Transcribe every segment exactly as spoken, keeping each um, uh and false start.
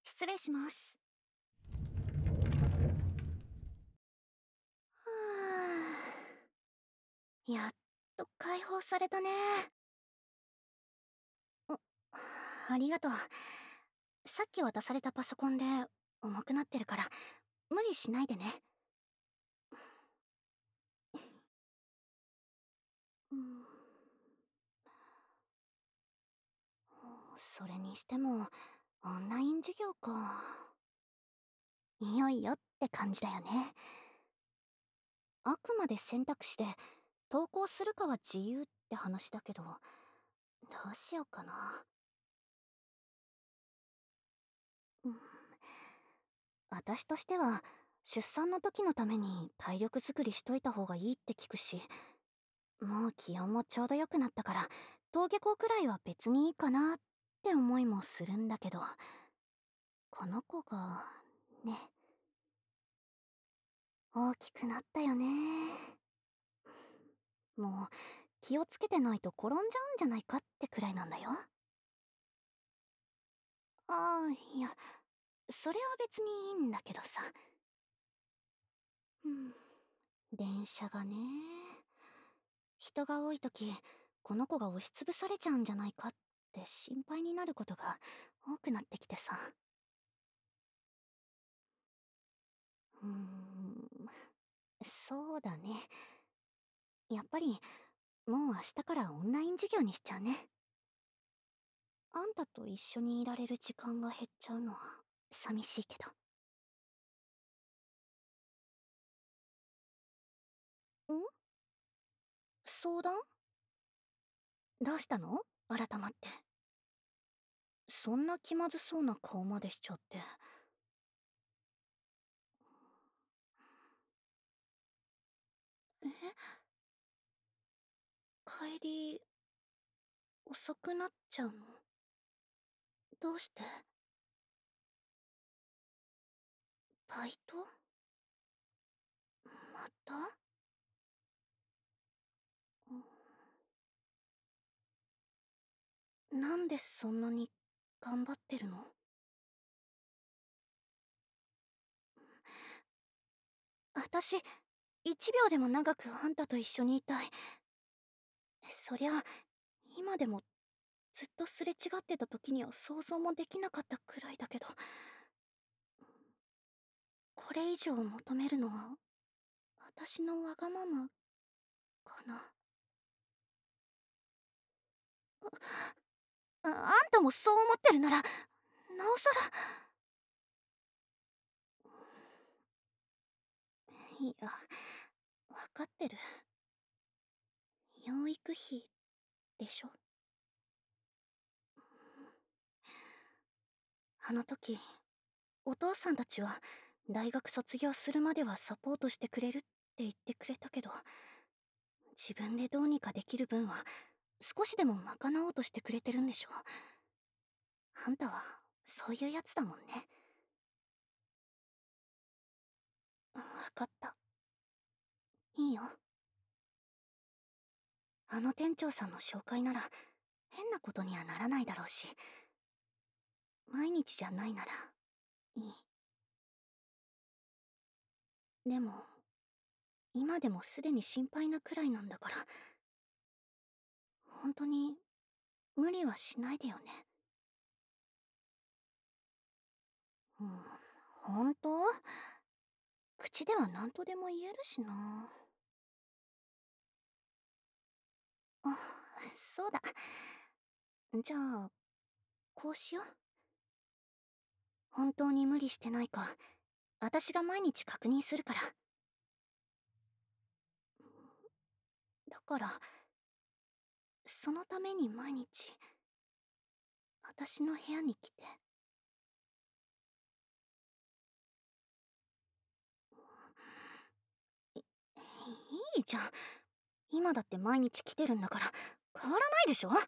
失礼します。はあ、やっと解放されたね。あ、ありがとう。さっき渡されたパソコンで重くなってるから無理しないでね。うん、それにしてもオンライン授業か。いよいよって感じだよね。あくまで選択肢で投稿するかは自由って話だけど、どうしようかな。うん、私としては出産の時のために体力作りしといた方がいいって聞くし、もう気温もちょうど良くなったから登下校くらいは別にいいかなって思いもするんだけど、この子がね、大きくなったよね。もう気をつけてないと転んじゃうんじゃないかってくらいなんだよ。ああ、いや、それは別にいいんだけどさ。うん、電車がね、人が多い時この子が押しつぶされちゃうんじゃないかって心配になることが多くなってきてさ。うーん、そうだね。やっぱりもう明日からオンライン授業にしちゃうね。あんたと一緒にいられる時間が減っちゃうのは寂しいけど。ん、相談？どうしたの？改まって。そんな気まずそうな顔までしちゃって。え、帰り遅くなっちゃうの？どうして？バイト？また？なんでそんなに頑張ってるの？私、一秒でも長くあんたと一緒にいたい。そりゃ、今でもずっとすれ違ってた時には想像もできなかったくらいだけど、これ以上求めるのは私のわがままかな。あ、あんたもそう思ってるなら、なおさら。いや、わかってる。養育費でしょ。あの時お父さんたちは大学卒業するまではサポートしてくれるって言ってくれたけど、自分でどうにかできる分は少しでも賄おうとしてくれてるんでしょ。あんたはそういうやつだもんね。分かった。いいよ。あの店長さんの紹介なら変なことにはならないだろうし、毎日じゃないならいい。でも今でもすでに心配なくらいなんだから、本当に無理はしないでよね。うん、本当？口では何とでも言えるしな。あ、そうだ。じゃあこうしよう。本当に無理してないか私が毎日確認するから。だからそのために毎日私の部屋に来て。い、いいじゃん。今だって毎日来てるんだから変わらないでしょ。はい、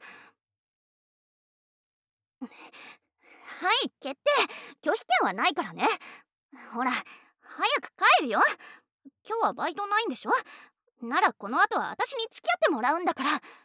決定。拒否権はないからね。ほら早く帰るよ。今日はバイトないんでしょ。ならこの後は私に付き合ってもらうんだから。